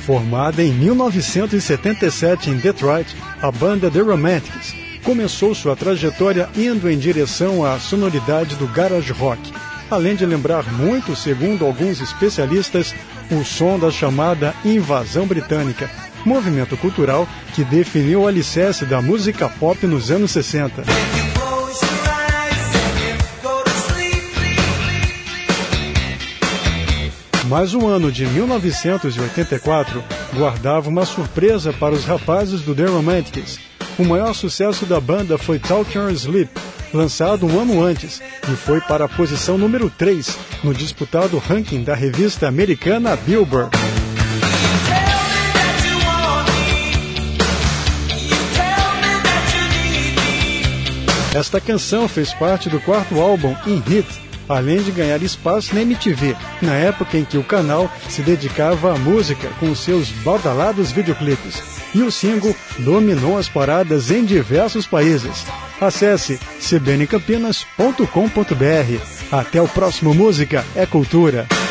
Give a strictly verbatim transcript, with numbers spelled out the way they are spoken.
Formada em mil novecentos e setenta e sete em Detroit, a banda The Romantics começou sua trajetória indo em direção à sonoridade do garage rock, além de lembrar muito, segundo alguns especialistas, o som da chamada invasão britânica, movimento cultural que definiu o alicerce da música pop nos anos sessenta. Mas o ano de mil novecentos e oitenta e quatro guardava uma surpresa para os rapazes do The Romantics. O maior sucesso da banda foi Talk Your Sleep, lançado um ano antes, e foi para a posição número três no disputado ranking da revista americana Billboard. Esta canção fez parte do quarto álbum In Hit, além de ganhar espaço na M T V, na época em que o canal se dedicava à música com seus badalados videoclipes. E o single dominou as paradas em diversos países. Acesse c b n campinas ponto com ponto b r. Até o próximo Música é Cultura.